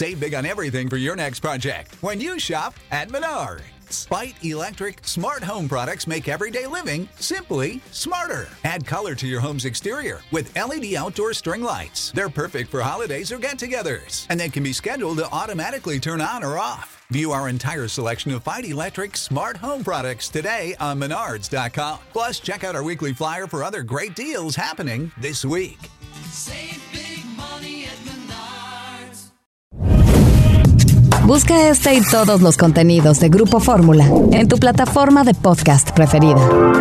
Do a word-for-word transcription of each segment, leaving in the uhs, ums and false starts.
Save big on everything for your next project when you shop at Menards. Spite Electric smart home products make everyday living simply smarter. Add color to your home's exterior with L E D outdoor string lights. They're perfect for holidays or get-togethers, and they can be scheduled to automatically turn on or off. View our entire selection of Spite Electric smart home products today on menards dot com. Plus, check out our weekly flyer for other great deals happening this week. Save big money at Menards. Busca este y todos los contenidos de Grupo Fórmula en tu plataforma de podcast preferida.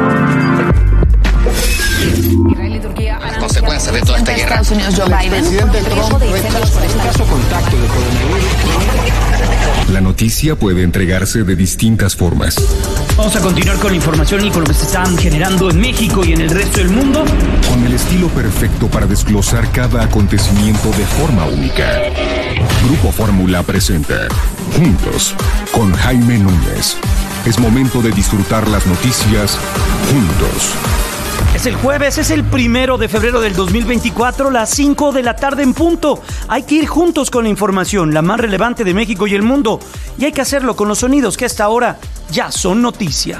Israel y Turquía Las consecuencias de toda esta guerra. Estados Unidos, Joe Biden. Presidente Trump un caso contacto de coronavirus. La noticia puede entregarse de distintas formas. Vamos a continuar con la información y con lo que se está generando en México y en el resto del mundo. Con el estilo perfecto para desglosar cada acontecimiento de forma única. Grupo Fórmula presenta Juntos con Jaime Núñez. Es momento de disfrutar las noticias juntos. Es el jueves, es el primero de febrero del dos mil veinticuatro, las cinco de la tarde en punto. Hay que ir juntos con la información, la más relevante de México y el mundo. Y hay que hacerlo con los sonidos que hasta ahora ya son noticia.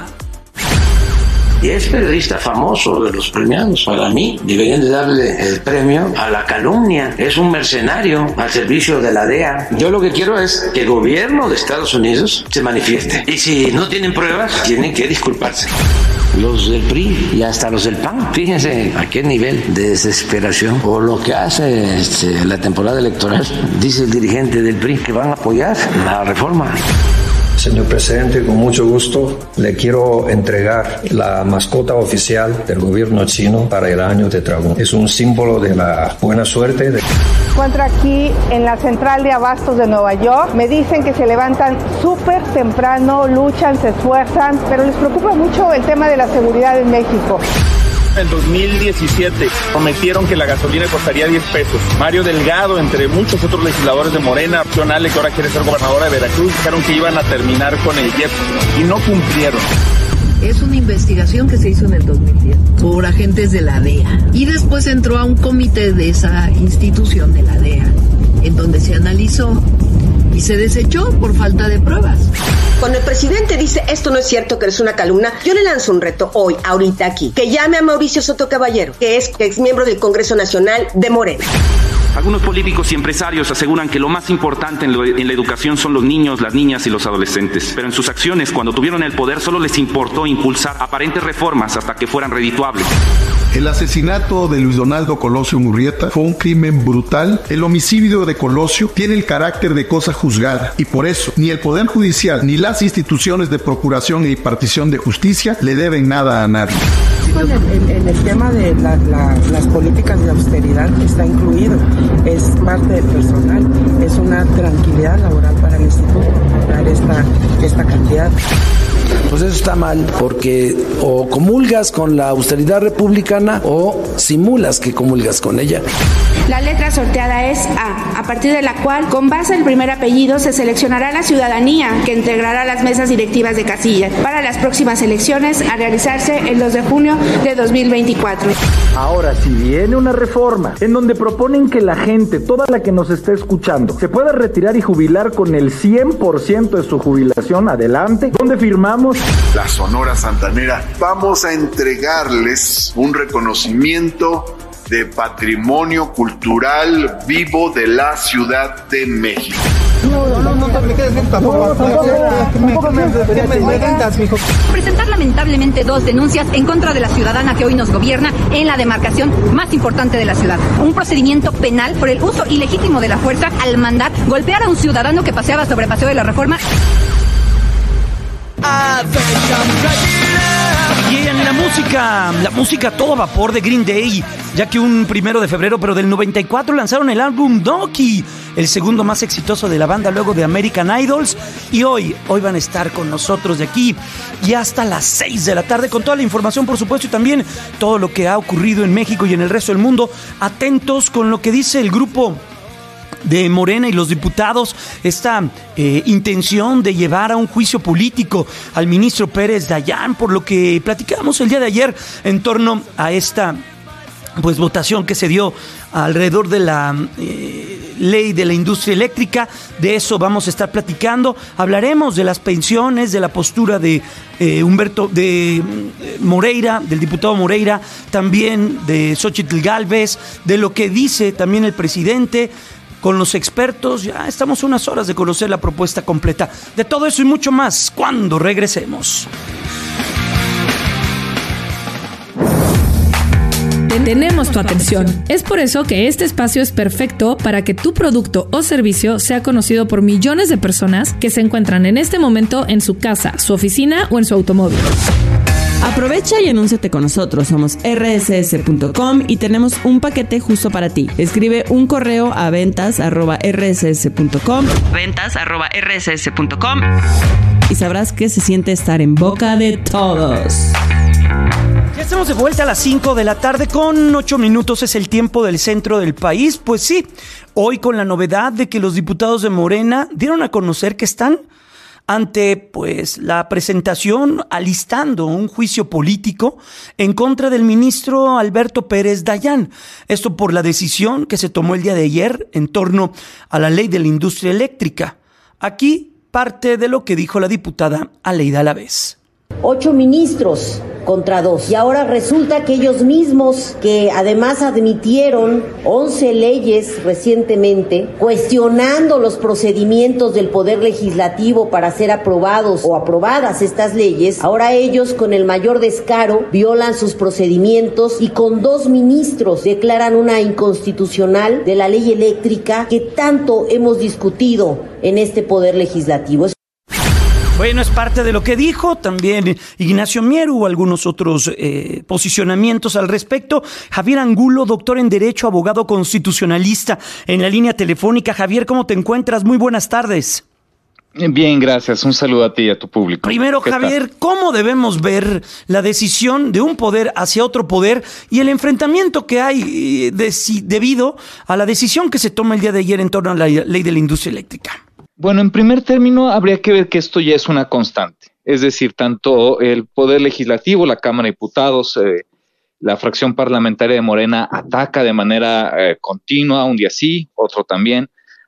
Y es periodista famoso de los premiados. Para mí, deberían de darle el premio a la calumnia. Es un mercenario al servicio de la D E A. Yo lo que quiero es que el gobierno de Estados Unidos se manifieste. Y si no tienen pruebas, tienen que disculparse. Los del P R I y hasta los del P A N, fíjense a qué nivel de desesperación o lo que hace este, la temporada electoral. Dice el dirigente del P R I que van a apoyar la reforma. Señor presidente, con mucho gusto le quiero entregar la mascota oficial del gobierno chino para el año de dragón. Es un símbolo de la buena suerte. De... Encuentro aquí en la central de abastos de Nueva York. Me dicen que se levantan súper temprano, luchan, se esfuerzan, pero les preocupa mucho el tema de la seguridad en México. En dos mil diecisiete prometieron que la gasolina costaría diez pesos. Mario Delgado, entre muchos otros legisladores de Morena, Opción Ale, que ahora quiere ser gobernadora de Veracruz, dijeron que iban a terminar con el J E P y no cumplieron. Es una investigación que se hizo en el dos mil diez por agentes de la D E A y después entró a un comité de esa institución de la D E A en donde se analizó y se desechó por falta de pruebas. Cuando el presidente dice esto no es cierto, que es una calumnia, yo le lanzo un reto hoy, ahorita aquí, que llame a Mauricio Soto Caballero, que es ex miembro del Congreso Nacional de Morena. Algunos políticos y empresarios aseguran que lo más importante en, lo, en la educación son los niños, las niñas y los adolescentes, pero en sus acciones, cuando tuvieron el poder, solo les importó impulsar aparentes reformas hasta que fueran redituables. El asesinato de Luis Donaldo Colosio Murrieta fue un crimen brutal. El homicidio de Colosio tiene el carácter de cosa juzgada y por eso ni el Poder Judicial ni las instituciones de procuración y impartición de justicia le deben nada a nadie. En el, en, en el tema de la, la, las políticas de austeridad está incluido, es parte del personal, es una tranquilidad laboral para el instituto dar esta, esta cantidad. Pues eso está mal, porque o comulgas con la austeridad republicana o simulas que comulgas con ella. La letra sorteada es A, a partir de la cual, con base en el primer apellido, se seleccionará la ciudadanía que integrará las mesas directivas de casilla para las próximas elecciones a realizarse el dos de junio de dos mil veinticuatro. Ahora, si viene una reforma en donde proponen que la gente, toda la que nos esté escuchando, se pueda retirar y jubilar con el cien por ciento de su jubilación, adelante. ¿Dónde firmamos? La Sonora Santanera. Vamos a entregarles un reconocimiento de patrimonio cultural vivo de la Ciudad de México. No, no, no, no me quedes bien, tampoco. Presentar lamentablemente dos denuncias en contra de la ciudadana que hoy nos gobierna en la demarcación más importante de la ciudad. Un procedimiento penal por el uso ilegítimo de la fuerza al mandar golpear a un ciudadano que paseaba sobre Paseo de la Reforma. Y en la música, la música todo vapor de Green Day, ya que un primero de febrero, pero del noventa y cuatro, lanzaron el álbum Donkey, el segundo más exitoso de la banda luego de American Idols. Y hoy, hoy van a estar con nosotros de aquí y hasta las seis de la tarde con toda la información, por supuesto, y también todo lo que ha ocurrido en México y en el resto del mundo. Atentos con lo que dice el grupo de Morena y los diputados, esta eh, intención de llevar a un juicio político al ministro Pérez Dayán, por lo que platicamos el día de ayer en torno a esta pues votación que se dio alrededor de la eh, ley de la industria eléctrica. De eso vamos a estar platicando. Hablaremos de las pensiones, de la postura de eh, Humberto, de eh, Moreira, del diputado Moreira, también de Xóchitl Gálvez, de lo que dice también el presidente. Con los expertos, ya estamos a unas horas de conocer la propuesta completa. De todo eso y mucho más, cuando regresemos. Tenemos tu atención. Es por eso que este espacio es perfecto para que tu producto o servicio sea conocido por millones de personas que se encuentran en este momento en su casa, su oficina o en su automóvil. Aprovecha y anúnciate con nosotros. Somos erre ese ese punto com y tenemos un paquete justo para ti. Escribe un correo a ventas arroba erre ese ese punto com ventas arroba erre ese ese punto com y sabrás qué se siente estar en boca de todos. Ya estamos de vuelta a las cinco de la tarde con ocho minutos, es el tiempo del centro del país. Pues sí, hoy con la novedad de que los diputados de Morena dieron a conocer que están ante pues la presentación, alistando un juicio político en contra del ministro Alberto Pérez Dayán. Esto por la decisión que se tomó el día de ayer en torno a la ley de la industria eléctrica. Aquí parte de lo que dijo la diputada Aleida Alavés. Ocho ministros contra dos. Y ahora resulta que ellos mismos, que además admitieron once leyes recientemente, cuestionando los procedimientos del Poder Legislativo para ser aprobados o aprobadas estas leyes, ahora ellos con el mayor descaro violan sus procedimientos y con dos ministros declaran una inconstitucional de la ley eléctrica que tanto hemos discutido en este Poder Legislativo. Bueno, es parte de lo que dijo también Ignacio Mier, hubo algunos otros eh, posicionamientos al respecto. Javier Angulo, doctor en Derecho, abogado constitucionalista, en la línea telefónica. Javier, ¿cómo te encuentras? Muy buenas tardes. Bien, gracias. Un saludo a ti y a tu público. Primero, Javier, tal? ¿Cómo debemos ver la decisión de un poder hacia otro poder y el enfrentamiento que hay de, si, debido a la decisión que se toma el día de ayer en torno a la ley de la industria eléctrica? Bueno, en primer término, habría que ver que esto ya es una constante. Es decir, tanto el Poder Legislativo, la Cámara de Diputados, eh, la fracción parlamentaria de Morena ataca de manera eh, continua, un día sí, otro también,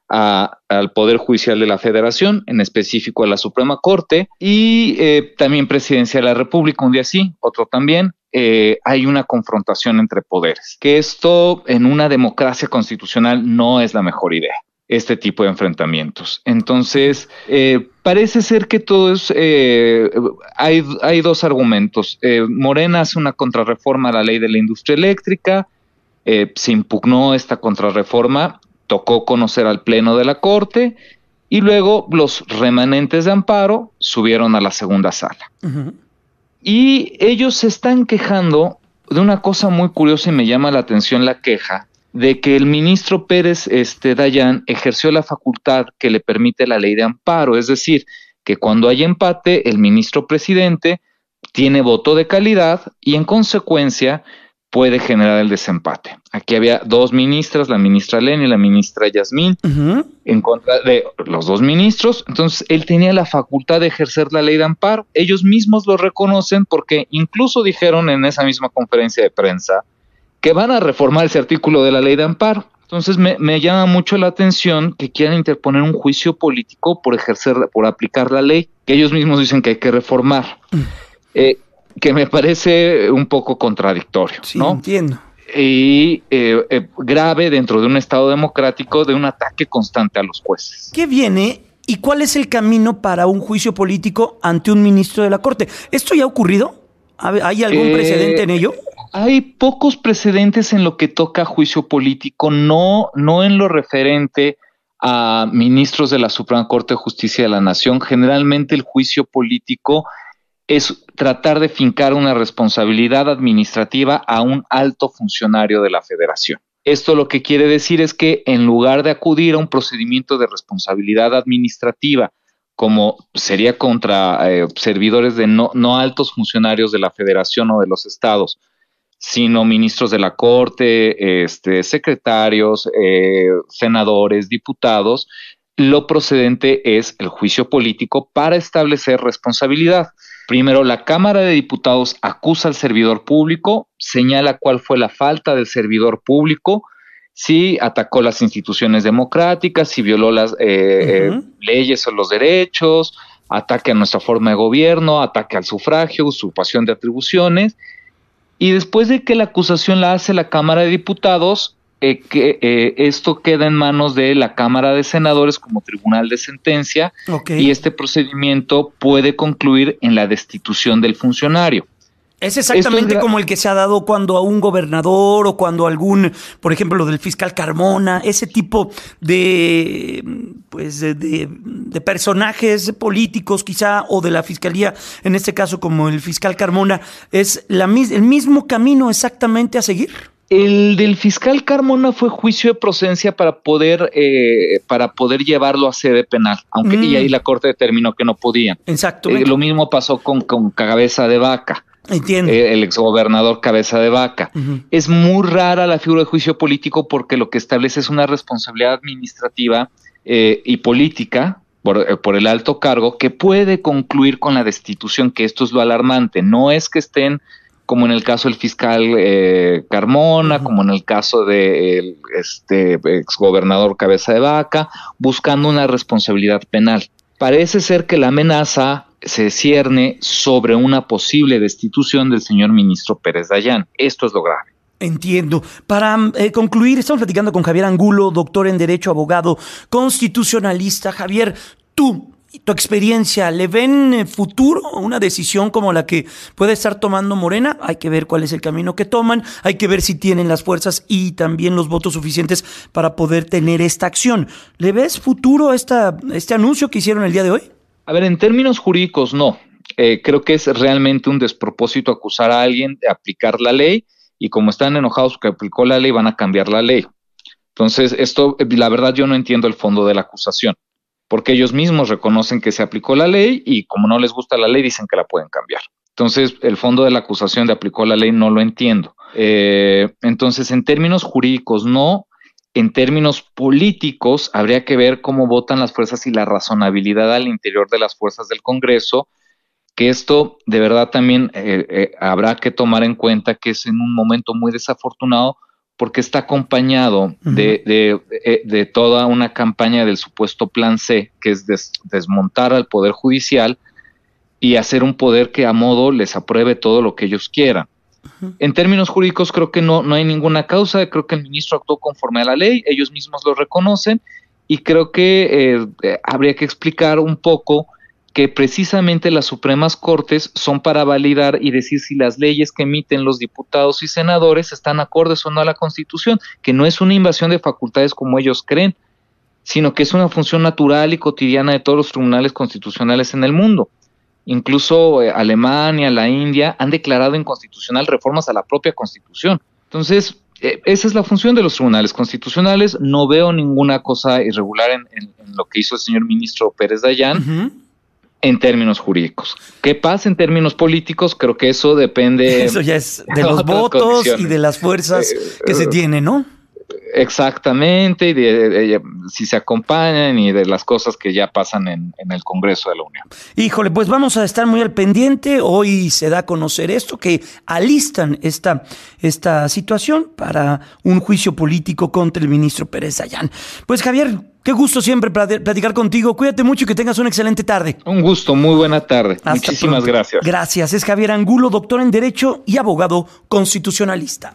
a, al Poder Judicial de la Federación, en específico a la Suprema Corte, y eh, también Presidencia de la República, un día sí, otro también. Eh, hay una confrontación entre poderes, que esto en una democracia constitucional no es la mejor idea. Este tipo de enfrentamientos. Entonces, eh, parece ser que todo es, eh, hay, hay dos argumentos. Eh, Morena hace una contrarreforma a la ley de la industria eléctrica, eh, se impugnó esta contrarreforma, tocó conocer al Pleno de la Corte y luego los remanentes de amparo subieron a la segunda sala. Uh-huh. Y ellos se están quejando de una cosa muy curiosa y me llama la atención la queja, de que el ministro Pérez este, Dayán ejerció la facultad que le permite la ley de amparo, es decir, que cuando hay empate, el ministro presidente tiene voto de calidad y en consecuencia puede generar el desempate. Aquí había dos ministras, la ministra Leni y la ministra Yasmín, uh-huh. en contra de los dos ministros, entonces él tenía la facultad de ejercer la ley de amparo. Ellos mismos lo reconocen porque incluso dijeron en esa misma conferencia de prensa que van a reformar ese artículo de la ley de amparo. Entonces me, me llama mucho la atención que quieran interponer un juicio político por ejercer, por aplicar la ley, que ellos mismos dicen que hay que reformar, mm. eh, que me parece un poco contradictorio, sí, ¿no? Entiendo. Y eh, eh, grave dentro de un Estado democrático de un ataque constante a los jueces. ¿Qué viene y cuál es el camino para un juicio político ante un ministro de la Corte? ¿Esto ya ha ocurrido? ¿Hay algún eh, precedente en ello? Hay pocos precedentes en lo que toca a juicio político, no, no en lo referente a ministros de la Suprema Corte de Justicia de la Nación. Generalmente el juicio político es tratar de fincar una responsabilidad administrativa a un alto funcionario de la Federación. Esto lo que quiere decir es que en lugar de acudir a un procedimiento de responsabilidad administrativa, como sería contra eh, servidores de no, no altos funcionarios de la Federación o de los estados, sino ministros de la Corte, este, secretarios, eh, senadores, diputados, lo procedente es el juicio político para establecer responsabilidad. Primero, la Cámara de Diputados acusa al servidor público, señala cuál fue la falta del servidor público sí atacó las instituciones democráticas, sí violó las eh, uh-huh. eh, leyes o los derechos, ataque a nuestra forma de gobierno, ataque al sufragio, usurpación de atribuciones, y después de que la acusación la hace la Cámara de Diputados, eh, que eh, esto queda en manos de la Cámara de Senadores como tribunal de sentencia, okay. y este procedimiento puede concluir en la destitución del funcionario. Es exactamente es como el que se ha dado cuando a un gobernador o cuando algún, por ejemplo, lo del fiscal Carmona, ese tipo de, pues, de, de, de personajes políticos quizá, o de la fiscalía, en este caso como el fiscal Carmona, ¿es la, el mismo camino exactamente a seguir? El del fiscal Carmona fue juicio de procedencia para poder eh, para poder llevarlo a sede penal, aunque mm. y ahí la Corte determinó que no podían. Exactamente. Eh, lo mismo pasó con, con Cabeza de Vaca. Entiendo. Eh, el exgobernador Cabeza de Vaca. Uh-huh. Es muy rara la figura de juicio político porque lo que establece es una responsabilidad administrativa eh, y política por, eh, por el alto cargo que puede concluir con la destitución, que esto es lo alarmante. No es que estén, como en el caso del fiscal eh, Carmona, uh-huh. como en el caso del de este, exgobernador Cabeza de Vaca, buscando una responsabilidad penal. Parece ser que la amenaza se cierne sobre una posible destitución del señor ministro Pérez Dayán. Esto es lo grave. Entiendo. Para eh, concluir, estamos platicando con Javier Angulo, doctor en Derecho, abogado constitucionalista. Javier, tú, tu experiencia, ¿le ven futuro una decisión como la que puede estar tomando Morena? Hay que ver cuál es el camino que toman, hay que ver si tienen las fuerzas y también los votos suficientes para poder tener esta acción. ¿Le ves futuro a esta, este anuncio que hicieron el día de hoy? A ver, en términos jurídicos no. Eh, creo que es realmente un despropósito acusar a alguien de aplicar la ley y como están enojados que aplicó la ley van a cambiar la ley. Entonces, esto, la verdad yo no entiendo el fondo de la acusación, porque ellos mismos reconocen que se aplicó la ley y como no les gusta la ley dicen que la pueden cambiar. Entonces, el fondo de la acusación de aplicó la ley no lo entiendo. Eh, entonces, en términos jurídicos no. En términos políticos, habría que ver cómo votan las fuerzas y la razonabilidad al interior de las fuerzas del Congreso, que esto de verdad también eh, eh, habrá que tomar en cuenta que es en un momento muy desafortunado porque está acompañado uh-huh. de, de, de, de toda una campaña del supuesto plan C, que es des, desmontar al Poder Judicial y hacer un poder que a modo les apruebe todo lo que ellos quieran. En términos jurídicos creo que no, no hay ninguna causa, creo que el ministro actuó conforme a la ley, ellos mismos lo reconocen y creo que eh, habría que explicar un poco que precisamente las Supremas Cortes son para validar y decir si las leyes que emiten los diputados y senadores están acordes o no a la Constitución, que no es una invasión de facultades como ellos creen, sino que es una función natural y cotidiana de todos los tribunales constitucionales en el mundo. Incluso eh, Alemania, la India han declarado inconstitucional reformas a la propia Constitución. Entonces, eh, esa es la función de los tribunales constitucionales. No veo ninguna cosa irregular en, en, en lo que hizo el señor ministro Pérez Dayán uh-huh. en términos jurídicos. ¿Qué pasa en términos políticos? Creo que eso depende... Eso ya es de los votos y de las fuerzas eh, que uh, se tienen, ¿no? Exactamente, y de, de, de, si se acompañan y de las cosas que ya pasan en, en el Congreso de la Unión. Híjole, pues vamos a estar muy al pendiente. Hoy se da a conocer esto, que alistan esta, esta situación para un juicio político contra el ministro Pérez Dayán. Pues Javier, qué gusto siempre platicar contigo. Cuídate mucho y que tengas una excelente tarde. Un gusto, muy buena tarde. Hasta Muchísimas pronto. Gracias. Gracias. Es Javier Angulo, doctor en Derecho y abogado constitucionalista.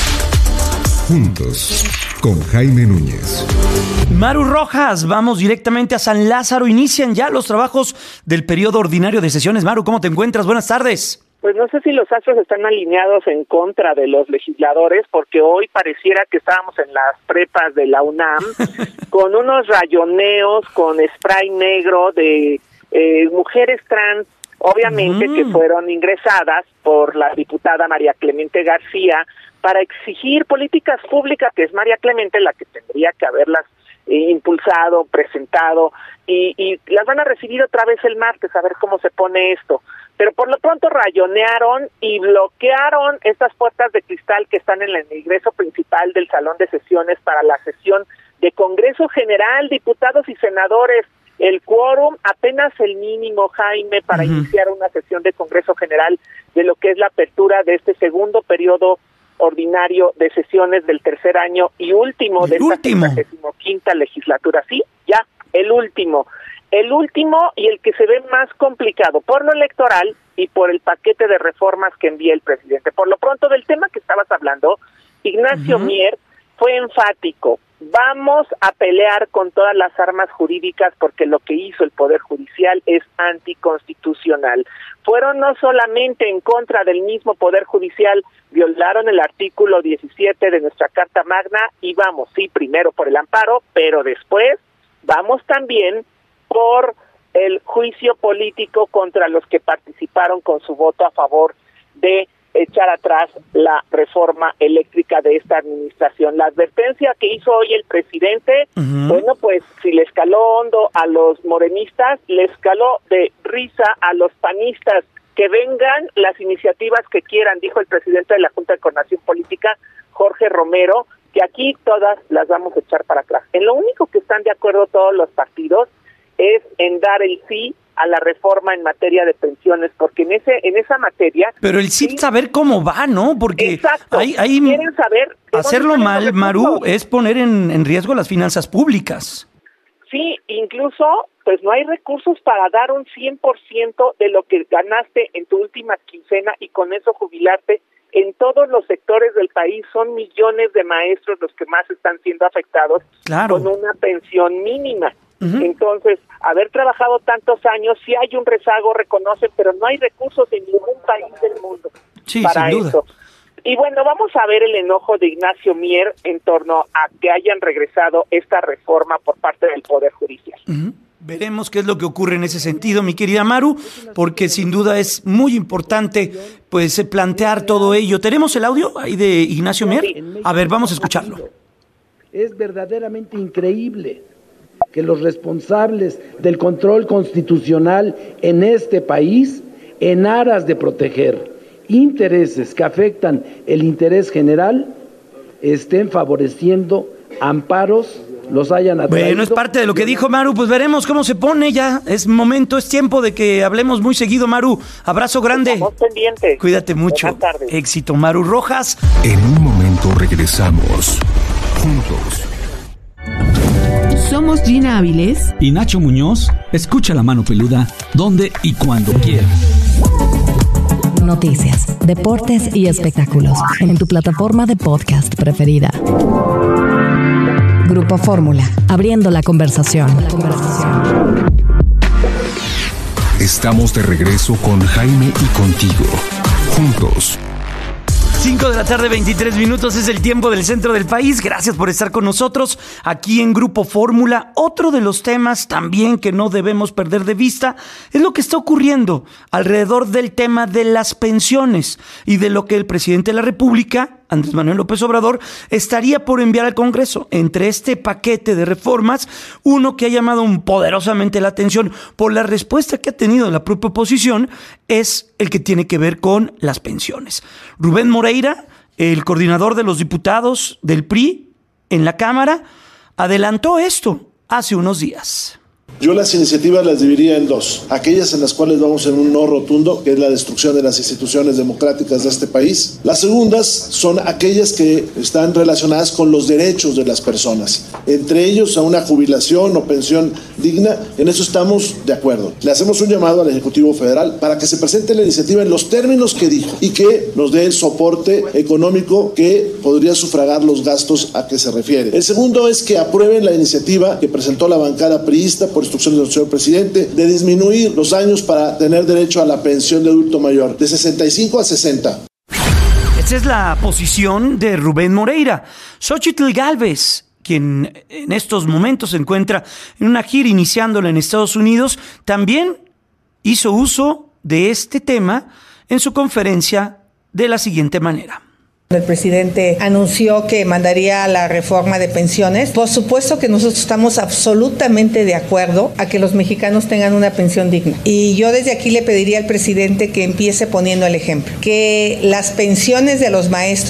Juntos, con Jaime Núñez. Maru Rojas, vamos directamente a San Lázaro. Inician ya los trabajos del periodo ordinario de sesiones. Maru, ¿cómo te encuentras? Buenas tardes. Pues no sé si los astros están alineados en contra de los legisladores, porque hoy pareciera que estábamos en las prepas de la UNAM con unos rayoneos, con spray negro de eh, mujeres trans, obviamente mm. que fueron ingresadas por la diputada María Clemente García, para exigir políticas públicas, que es María Clemente la que tendría que haberlas eh, impulsado, presentado, y, y las van a recibir otra vez el martes, a ver cómo se pone esto. Pero por lo pronto rayonearon y bloquearon estas puertas de cristal que están en el ingreso principal del salón de sesiones para la sesión de Congreso General, diputados y senadores. El quórum, apenas el mínimo, Jaime, para uh-huh. iniciar una sesión de Congreso General de lo que es la apertura de este segundo periodo ordinario de sesiones del tercer año y último el de último. esta decimoquinta legislatura. Sí, ya, el último. El último y el que se ve más complicado por lo electoral y por el paquete de reformas que envía el presidente. Por lo pronto, del tema que estabas hablando, Ignacio uh-huh. Mier fue enfático. Vamos a pelear con todas las armas jurídicas porque lo que hizo el Poder Judicial es anticonstitucional. Fueron no solamente en contra del mismo Poder Judicial, violaron el artículo diecisiete de nuestra Carta Magna y vamos, sí, primero por el amparo, pero después vamos también por el juicio político contra los que participaron con su voto a favor de echar atrás la reforma eléctrica de esta administración. La advertencia que hizo hoy el presidente, uh-huh. bueno, pues si le escaló hondo a los morenistas, le escaló de risa a los panistas. Que vengan las iniciativas que quieran, dijo el presidente de la Junta de Coordinación Política, Jorge Romero, que aquí todas las vamos a echar para atrás. En lo único que están de acuerdo todos los partidos es en dar el sí a la reforma en materia de pensiones, porque en ese en esa materia... Pero el sí, sí saber cómo va, ¿no? Porque exacto, hay, hay quieren saber... Hacerlo mal, Maru, es poner en, en riesgo las finanzas públicas. Sí, incluso, pues no hay recursos para dar un cien por ciento de lo que ganaste en tu última quincena y con eso jubilarte. En todos los sectores del país son millones de maestros los que más están siendo afectados claro. con una pensión mínima. Uh-huh. Entonces, haber trabajado tantos años, sí hay un rezago, reconocen, pero no hay recursos en ningún país del mundo sí, para sin duda. eso. Y bueno, vamos a ver el enojo de Ignacio Mier en torno a que hayan regresado esta reforma por parte del Poder Judicial. Uh-huh. Veremos qué es lo que ocurre en ese sentido, mi querida Maru, porque sin duda es muy importante pues plantear todo ello. ¿Tenemos el audio ahí de Ignacio Mier? A ver, vamos a escucharlo. Es verdaderamente increíble que los responsables del control constitucional en este país, en aras de proteger intereses que afectan el interés general, estén favoreciendo amparos, los hayan atraído. Bueno, es parte de lo que dijo Maru, pues veremos cómo se pone ya. Es momento, es tiempo de que hablemos muy seguido, Maru. Abrazo grande. Estamos pendientes. Cuídate mucho. Éxito, Maru Rojas. En un momento regresamos. Juntos. Somos Gina Áviles y Nacho Muñoz. Escucha La Mano Peluda donde y cuando quieras. Noticias, deportes y espectáculos en tu plataforma de podcast preferida. Grupo Fórmula, abriendo la conversación. La conversación. Estamos de regreso con Jaime y contigo. Juntos. cinco de la tarde, veintitrés minutos, es el tiempo del centro del país. Gracias por estar con nosotros aquí en Grupo Fórmula. Otro de los temas también que no debemos perder de vista es lo que está ocurriendo alrededor del tema de las pensiones y de lo que el presidente de la República, Andrés Manuel López Obrador, estaría por enviar al Congreso. Entre este paquete de reformas, uno que ha llamado poderosamente la atención por la respuesta que ha tenido la propia oposición es el que tiene que ver con las pensiones. Rubén Moreira, el coordinador de los diputados del P R I en la Cámara, adelantó esto hace unos días. Yo las iniciativas las dividiría en dos. Aquellas en las cuales vamos en un no rotundo, que es la destrucción de las instituciones democráticas de este país. Las segundas son aquellas que están relacionadas con los derechos de las personas, entre ellos a una jubilación o pensión digna. En eso estamos de acuerdo. Le hacemos un llamado al Ejecutivo Federal para que se presente la iniciativa en los términos que dijo y que nos dé el soporte económico que podría sufragar los gastos a que se refiere. El segundo es que aprueben la iniciativa que presentó la bancada priista por instrucciones del señor presidente de disminuir los años para tener derecho a la pensión de adulto mayor de sesenta y cinco a sesenta. Esa es la posición de Rubén Moreira. Xóchitl Gálvez, quien en estos momentos se encuentra en una gira iniciándola en Estados Unidos, también hizo uso de este tema en su conferencia de la siguiente manera. El presidente anunció que mandaría la reforma de pensiones. Por supuesto que nosotros estamos absolutamente de acuerdo a que los mexicanos tengan una pensión digna. Y yo desde aquí le pediría al presidente que empiece poniendo el ejemplo. Que las pensiones de los maestros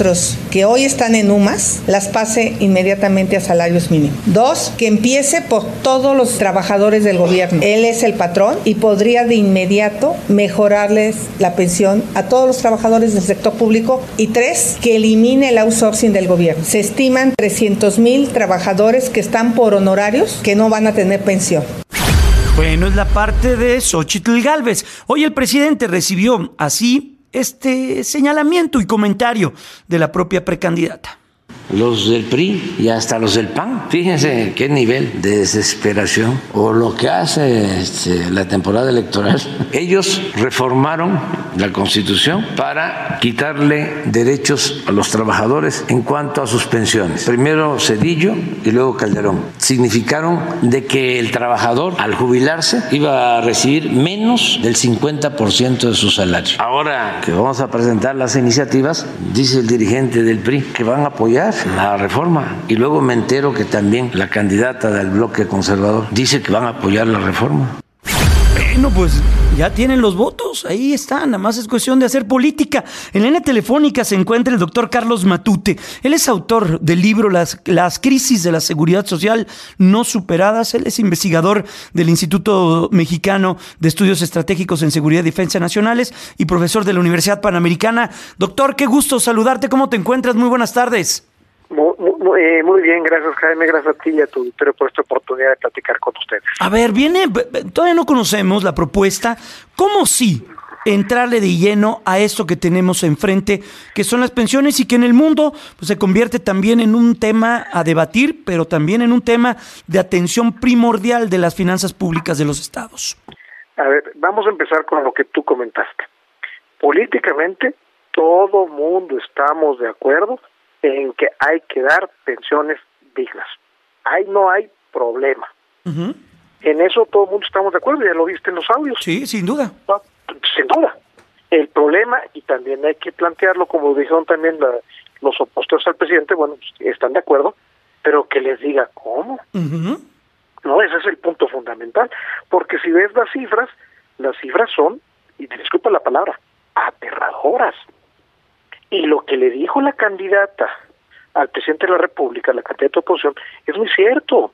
que hoy están en U M A S las pase inmediatamente a salarios mínimos. Dos, que empiece por todos los trabajadores del gobierno. Él es el patrón y podría de inmediato mejorarles la pensión a todos los trabajadores del sector público. Y tres, que elimine el outsourcing del gobierno. Se estiman trescientos mil trabajadores que están por honorarios que no van a tener pensión. Bueno, es la parte de Xóchitl Gálvez. Hoy el presidente recibió así este señalamiento y comentario de la propia precandidata. Los del P R I y hasta los del P A N. Fíjense qué nivel de desesperación o lo que hace este, la temporada electoral. Ellos reformaron la Constitución para quitarle derechos a los trabajadores en cuanto a sus pensiones. Primero Zedillo y luego Calderón. Significaron de que el trabajador al jubilarse iba a recibir menos del cincuenta por ciento de su salario. Ahora que vamos a presentar las iniciativas, dice el dirigente del P R I que van a apoyar la reforma, y luego me entero que también la candidata del bloque conservador dice que van a apoyar la reforma. Bueno, pues ya tienen los votos, ahí están, nada más es cuestión de hacer política. En la línea telefónica se encuentra el doctor Carlos Matute. Él es autor del libro Las, las crisis de la seguridad social no superadas. Él es investigador del Instituto Mexicano de Estudios Estratégicos en Seguridad y Defensa Nacionales y profesor de la Universidad Panamericana. Doctor, qué gusto saludarte, ¿cómo te encuentras? Muy buenas tardes. Muy, muy, eh, muy bien, gracias Jaime, gracias a ti y a tu auditorio por esta oportunidad de platicar con ustedes. A ver, viene, todavía no conocemos la propuesta, ¿cómo sí entrarle de lleno a esto que tenemos enfrente, que son las pensiones y que en el mundo pues, se convierte también en un tema a debatir, pero también en un tema de atención primordial de las finanzas públicas de los estados? A ver, vamos a empezar con lo que tú comentaste. Políticamente, todo mundo estamos de acuerdo en que hay que dar pensiones dignas. Ahí no hay problema. Uh-huh. En eso todo el mundo estamos de acuerdo, ya lo viste en los audios. Sí, sin duda. No, sin duda. El problema, y también hay que plantearlo, como dijeron también la, los opositores al presidente, bueno, están de acuerdo, pero que les diga cómo. Uh-huh. No, ese es el punto fundamental, porque si ves las cifras, las cifras son, y disculpa la palabra, aterradoras. Y lo que le dijo la candidata al presidente de la República, la candidata de oposición, es muy cierto.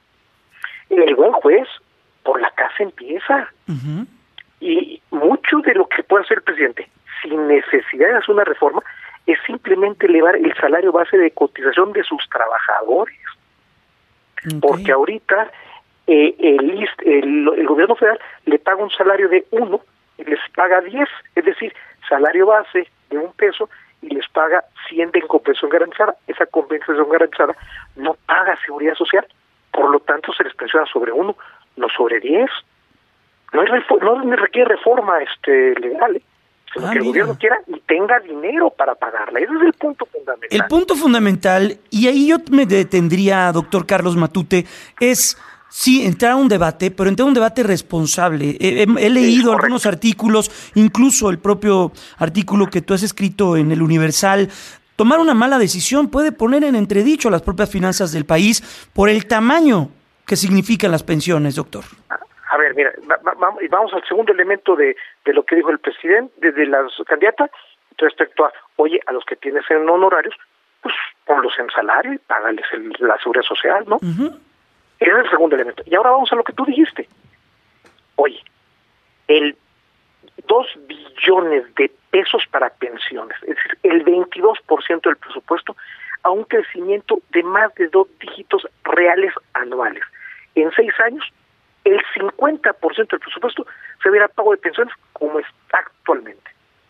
El buen juez por la casa empieza. Uh-huh. Y mucho de lo que puede hacer el presidente, sin necesidad de hacer una reforma, es simplemente elevar el salario base de cotización de sus trabajadores. Okay. Porque ahorita eh, el, el, el gobierno federal le paga un salario de uno y les paga diez, es decir, salario base de un peso, y les paga cien de compensación garantizada. Esa compensación garantizada no paga seguridad social, por lo tanto se les pensiona sobre uno, no sobre diez. No, hay refo- no requiere reforma este legal, ¿eh? sino ah, que el mira. gobierno quiera y tenga dinero para pagarla. Ese es el punto fundamental. El punto fundamental, y ahí yo me detendría, doctor Carlos Matute, es... Sí, entrar a un debate, pero entrar a un debate responsable. He, he, he leído sí, algunos artículos, incluso el propio artículo que tú has escrito en el Universal. Tomar una mala decisión puede poner en entredicho las propias finanzas del país por el tamaño que significan las pensiones, doctor. A ver, mira, va, va, vamos al segundo elemento de, de lo que dijo el presidente, de, de la candidata, respecto a, oye, a los que tienes en honorarios, pues ponlos en salario y págales el, la seguridad social, ¿no? Uh-huh. Ese es el segundo elemento. Y ahora vamos a lo que tú dijiste. Oye, el dos billones de pesos para pensiones, es decir, el veintidós por ciento del presupuesto, a un crecimiento de más de dos dígitos reales anuales. En seis años, el cincuenta por ciento del presupuesto se verá pago de pensiones como está actualmente.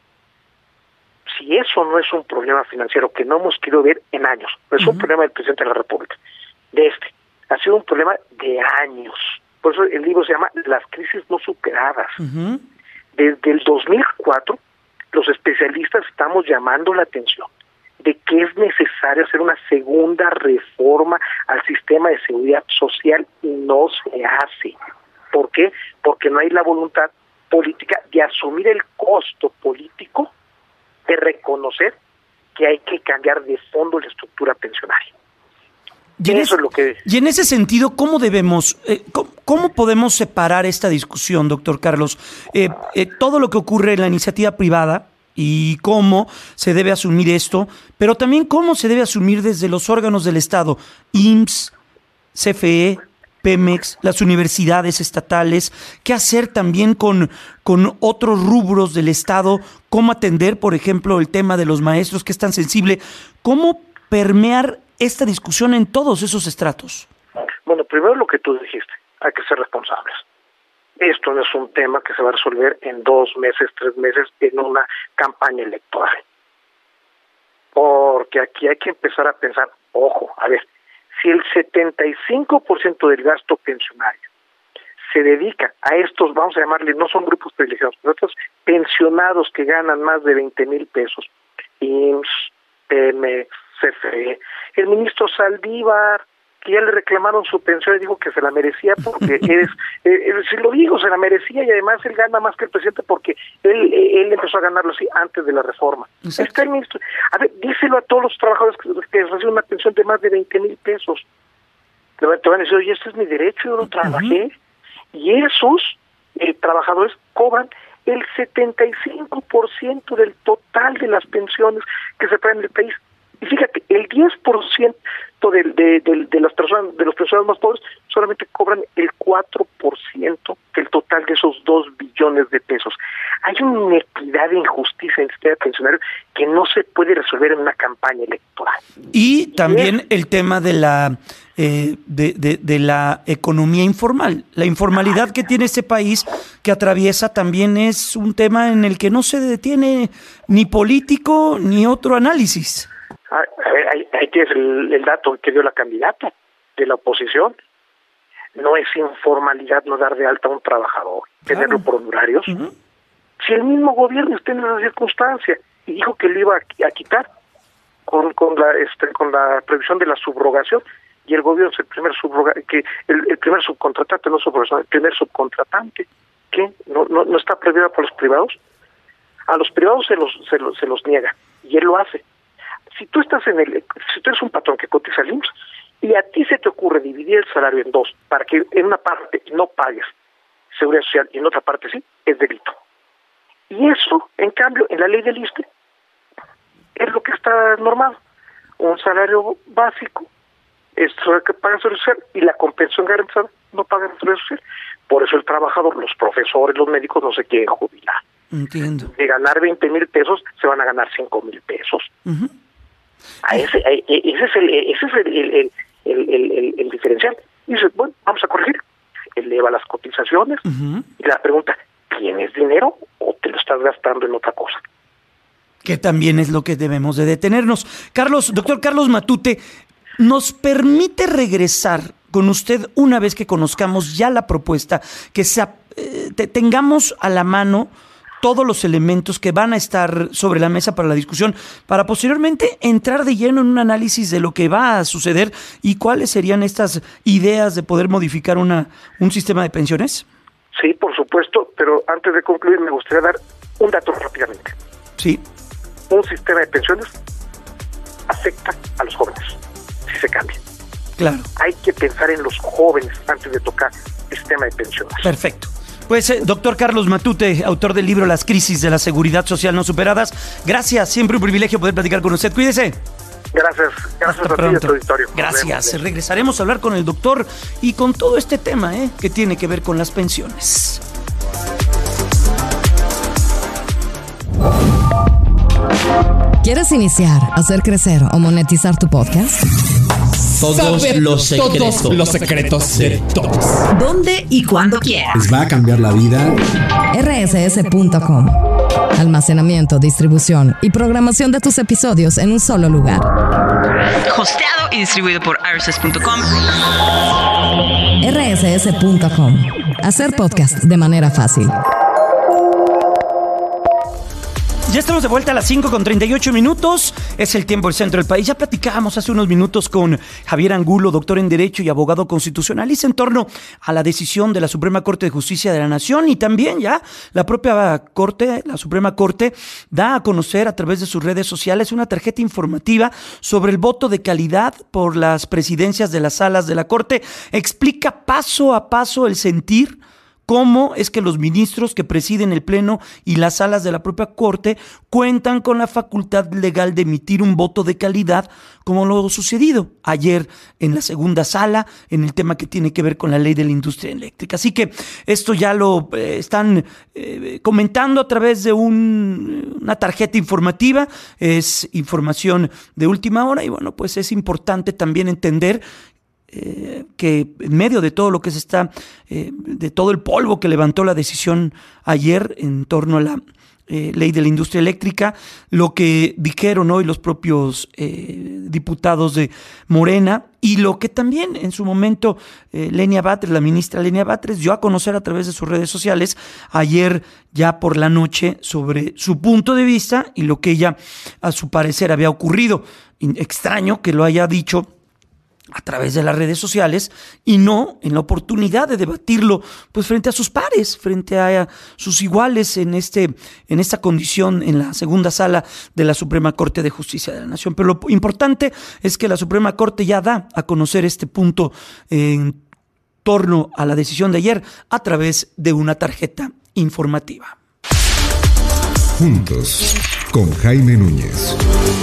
Si eso no es un problema financiero que no hemos querido ver en años, no es uh-huh. un problema del presidente de la República, de este, ha sido un problema de años. Por eso el libro se llama Las crisis no superadas. Uh-huh. Desde el dos mil cuatro, los especialistas estamos llamando la atención de que es necesario hacer una segunda reforma al sistema de seguridad social y no se hace. ¿Por qué? Porque no hay la voluntad política de asumir el costo político de reconocer que hay que cambiar de fondo la estructura pensionaria. Y en, Eso es lo que... y en ese sentido, ¿cómo debemos, eh, cómo, cómo podemos separar esta discusión, doctor Carlos? Eh, eh, todo lo que ocurre en la iniciativa privada, y cómo se debe asumir esto, pero también cómo se debe asumir desde los órganos del Estado, I M S S, C F E, Pemex, las universidades estatales, qué hacer también con, con otros rubros del Estado, cómo atender, por ejemplo, el tema de los maestros, que es tan sensible, cómo permear esta discusión en todos esos estratos. Bueno, primero lo que tú dijiste, hay que ser responsables. Esto no es un tema que se va a resolver en dos meses, tres meses, en una campaña electoral. Porque aquí hay que empezar a pensar, ojo, a ver, si el setenta y cinco por ciento del gasto pensionario se dedica a estos, vamos a llamarle, no son grupos privilegiados, pero estos pensionados que ganan más de veinte mil pesos, I M S S, Pemex, C F E, el ministro Saldívar, que ya le reclamaron su pensión y dijo que se la merecía porque eres, eh, si lo digo, se la merecía, y además él gana más que el presidente porque él él empezó a ganarlo así antes de la reforma. Exacto. Está el ministro. A ver, díselo a todos los trabajadores que, que reciben una pensión de más de veinte mil pesos. Te van a decir, oye, este es mi derecho, yo lo trabajé. Uh-huh. Y esos eh, trabajadores cobran el setenta y cinco por ciento del total de las pensiones que se pagan en el país. Y fíjate, el diez por ciento de, de, de, de las personas, de los pensionados más pobres solamente cobran el cuatro por ciento del total de esos dos billones de pesos. Hay una inequidad e injusticia en el sistema pensionario que no se puede resolver en una campaña electoral. Y también es, el tema de la eh, de, de, de la economía informal. La informalidad que tiene este país, que atraviesa, también es un tema en el que no se detiene ni político ni otro análisis. A ver, ahí, ahí tienes el, el dato que dio la candidata de la oposición. No es informalidad no dar de alta a un trabajador, claro, tenerlo por honorarios. Uh-huh. Si el mismo gobierno está en esa circunstancia y dijo que lo iba a, a quitar con con la este con la previsión de la subrogación, y el gobierno es el primer subroga, que el, el primer subcontratante, no subrogación, el primer subcontratante, que no no no está prohibida por los privados. A los privados se los se los, se los niega y él lo hace. Si tú estás en el, si tú eres un patrón que cotiza al I M S S y a ti se te ocurre dividir el salario en dos para que en una parte no pagues seguridad social y en otra parte sí, es delito. Y eso, en cambio, en la ley del I S S S T E es lo que está normado. Un salario básico es lo que paga seguridad social y la compensación garantizada no paga seguridad social. Por eso el trabajador, los profesores, los médicos no se quieren jubilar. Entiendo. De ganar veinte mil pesos se van a ganar cinco mil pesos. Uh-huh. A ese, a, ese es el ese es el, el, el, el, el, el, el diferencial. Y dices, bueno, vamos a corregir. Eleva las cotizaciones. Uh-huh. Y la pregunta, ¿tienes dinero o te lo estás gastando en otra cosa? Que también es lo que debemos de detenernos. Carlos, doctor Carlos Matute, ¿nos permite regresar con usted una vez que conozcamos ya la propuesta, que se, eh, te, tengamos a la mano todos los elementos que van a estar sobre la mesa para la discusión, para posteriormente entrar de lleno en un análisis de lo que va a suceder y cuáles serían estas ideas de poder modificar una un sistema de pensiones? Sí, por supuesto, pero antes de concluir me gustaría dar un dato rápidamente. Sí. Un sistema de pensiones afecta a los jóvenes, si se cambia. Claro. Hay que pensar en los jóvenes antes de tocar el sistema de pensiones. Perfecto. Pues, eh, doctor Carlos Matute, autor del libro Las crisis de la seguridad social no superadas, gracias, siempre un privilegio poder platicar con usted. Cuídese. Gracias, gracias a ti y a tu auditorio. Gracias, regresaremos a hablar con el doctor y con todo este tema eh, que tiene que ver con las pensiones. ¿Quieres iniciar, hacer crecer o monetizar tu podcast? Todos Saber los secretos. Todos los secretos de todos. ¿Dónde y cuándo quieras? Les va a cambiar la vida. R S S punto com. Almacenamiento, distribución y programación de tus episodios en un solo lugar. Hosteado y distribuido por R S S punto com. R S S punto com. Hacer podcast de manera fácil. Ya estamos de vuelta a las cinco con treinta y ocho minutos. Es el tiempo del centro del país. Ya platicábamos hace unos minutos con Javier Angulo, doctor en Derecho y abogado constitucionalista, en torno a la decisión de la Suprema Corte de Justicia de la Nación. Y también ya la propia Corte, la Suprema Corte, da a conocer a través de sus redes sociales una tarjeta informativa sobre el voto de calidad por las presidencias de las salas de la Corte. Explica paso a paso el sentir, cómo es que los ministros que presiden el Pleno y las salas de la propia Corte cuentan con la facultad legal de emitir un voto de calidad, como lo sucedido ayer en la segunda sala, en el tema que tiene que ver con la ley de la industria eléctrica. Así que esto ya lo eh, están eh, comentando a través de un, una tarjeta informativa, es información de última hora y bueno, pues es importante también entender Eh, que en medio de todo lo que se está, eh, de todo el polvo que levantó la decisión ayer en torno a la eh, ley de la industria eléctrica, lo que dijeron hoy los propios eh, diputados de Morena y lo que también en su momento eh, Lenia Batres, la ministra Lenia Batres, dio a conocer a través de sus redes sociales ayer ya por la noche sobre su punto de vista y lo que ella a su parecer había ocurrido. Extraño que lo haya dicho a través de las redes sociales y no en la oportunidad de debatirlo pues frente a sus pares, frente a sus iguales en este en esta condición en la segunda sala de la Suprema Corte de Justicia de la Nación. Pero lo importante es que la Suprema Corte ya da a conocer este punto en torno a la decisión de ayer a través de una tarjeta informativa. Juntos con Jaime Núñez.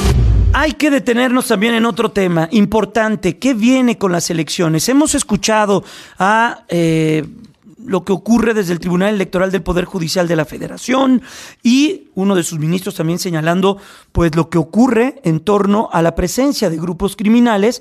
Hay que detenernos también en otro tema importante. ¿Qué viene con las elecciones? Hemos escuchado a eh, lo que ocurre desde el Tribunal Electoral del Poder Judicial de la Federación y uno de sus ministros también señalando pues lo que ocurre en torno a la presencia de grupos criminales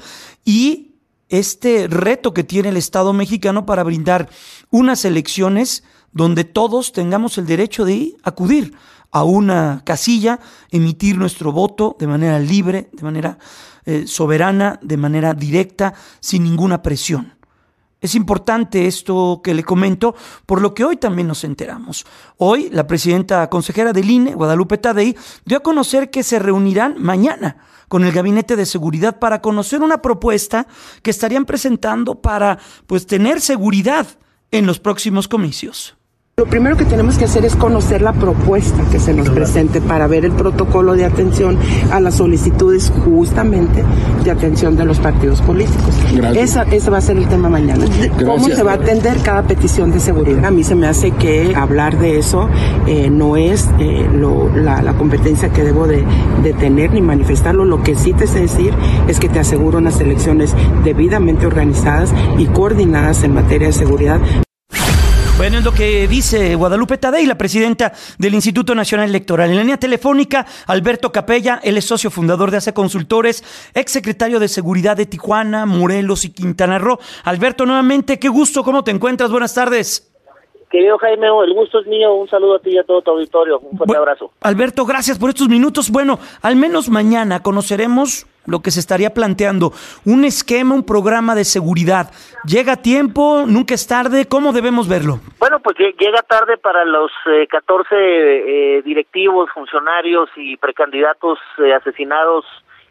y este reto que tiene el Estado mexicano para brindar unas elecciones donde todos tengamos el derecho de acudir a una casilla, emitir nuestro voto de manera libre, de manera eh, soberana, de manera directa, sin ninguna presión. Es importante esto que le comento, por lo que hoy también nos enteramos. Hoy la presidenta consejera del I N E, Guadalupe Tadei, dio a conocer que se reunirán mañana con el Gabinete de Seguridad para conocer una propuesta que estarían presentando para pues, tener seguridad en los próximos comicios. Lo primero que tenemos que hacer es conocer la propuesta que se nos presente para ver el protocolo de atención a las solicitudes justamente de atención de los partidos políticos. Esa, ese va a ser el tema mañana. Gracias. ¿Cómo se va a atender cada petición de seguridad? A mí se me hace que hablar de eso eh, no es eh, lo, la, la competencia que debo de, de tener ni manifestarlo. Lo que sí te sé decir es que te aseguro unas elecciones debidamente organizadas y coordinadas en materia de seguridad. Bueno, es lo que dice Guadalupe Tadei, la presidenta del Instituto Nacional Electoral. En la línea telefónica, Alberto Capella, él es socio fundador de A C E Consultores, exsecretario de Seguridad de Tijuana, Morelos y Quintana Roo. Alberto, nuevamente, qué gusto, ¿cómo te encuentras? Buenas tardes. Querido Jaime, el gusto es mío. Un saludo a ti y a todo tu auditorio. Un fuerte bueno, abrazo. Alberto, gracias por estos minutos. Bueno, al menos mañana conoceremos lo que se estaría planteando, un esquema, un programa de seguridad. ¿Llega a tiempo? ¿Nunca es tarde? ¿Cómo debemos verlo? Bueno, pues llega tarde para los eh, catorce eh, directivos, funcionarios y precandidatos eh, asesinados